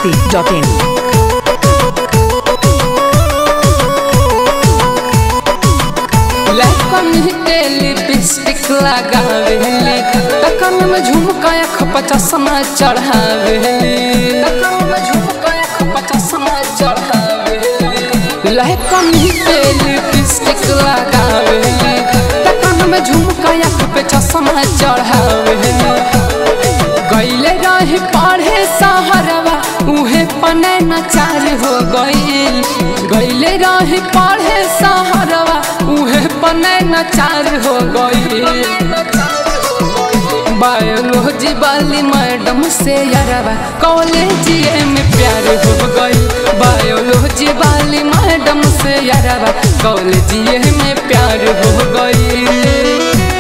biharmasti.in lipstick लगावेली तकन में झुमका खपा चश्मा चढ़ावेली तकन में झुमका खपा चश्मा चढ़ावेली लहकन के लिपस्टिक लगावेली तकन में झुमका खपा चश्मा चढ़ावेली गईले रही पढ़े सहरवा उहे पने नचार हो गईल गईले रही पढ़े सहरवा उहे पने नचार हो गईल बायोलॉजी वाली मैडम से यारवा कॉलेजिए में प्यार हो गईल बायोलॉजी वाली मैडम से यारवा कॉलेजिए में प्यार हो गईल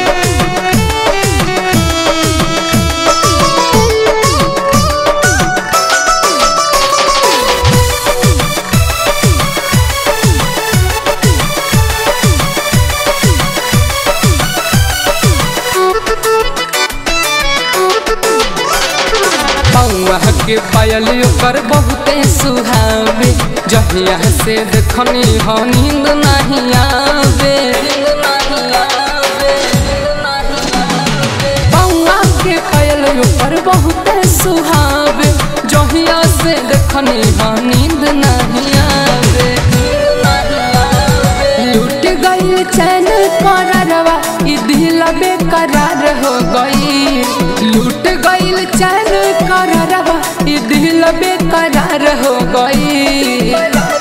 के पायल कर बहुते सुहावे जहिया से देखनी हो नींद नहीं आवे बउआ के पायल कर बहुते सुहावे जहिया से देखनी हो नींद नहीं आवे लूट गई चैन करारवा ई दिल बेकरार हो गई लूट गई चैन करारवा ई दिल बेकरार हो गई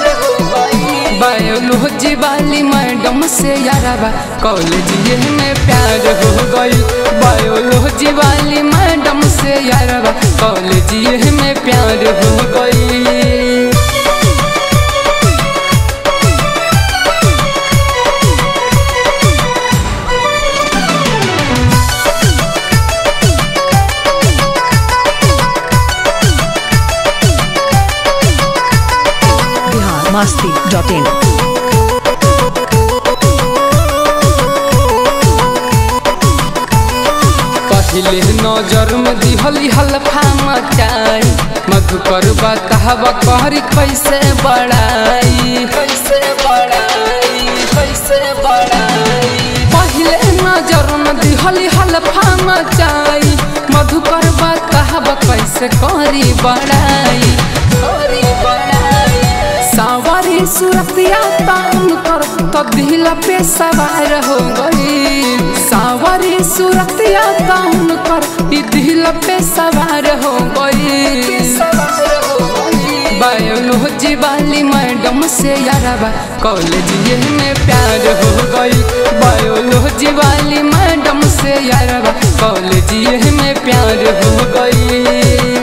बायोलॉजी वाली मैडम से यारवा कॉलेजिए में प्यार हो गई बायोलॉजी वाली मैडम से यारवा कॉलेजिए में प्यार हो गई biharmasti.in पहले नजर में दिहली हल्फा मचाई मधुकर बतावा कहरी कैसे बढ़ाई पहले नजर में दिहली हल्फा मचाई मधुकर बतावा कैसे करी बढ़ाई सवारी सुरतिया तान कर तो दिल पे सवार हो गई सवारी सुरतिया तान कर दिल पे सवार हो गई बायोलॉजी वाली मैडम से यारवा कॉलेजिए में प्यार हो गई बायोलॉजी वाली मैडम से यारवा कॉलेजिए में प्यार हो गई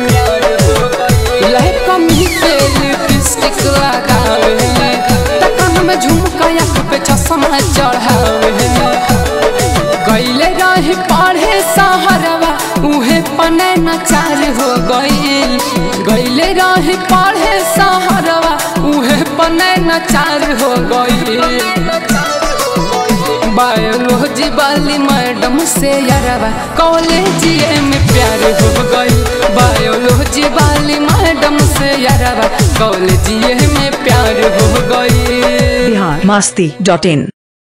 लिपस्टिक लगावेली तकन में झुमका पे चश्मा चढ़ावेली गईले रही पढ़े सहरवा उहे पने नचार हो गईल गईले रही पढ़े सहरवा उहे पने नचार हो गईल बायोलॉजी वाली मैडम से यारवा कॉलेजिए में प्यार हो गई बायोलॉजी वाली मैडम से यारवा कॉलेजिए में प्यार हो गई biharmasti.in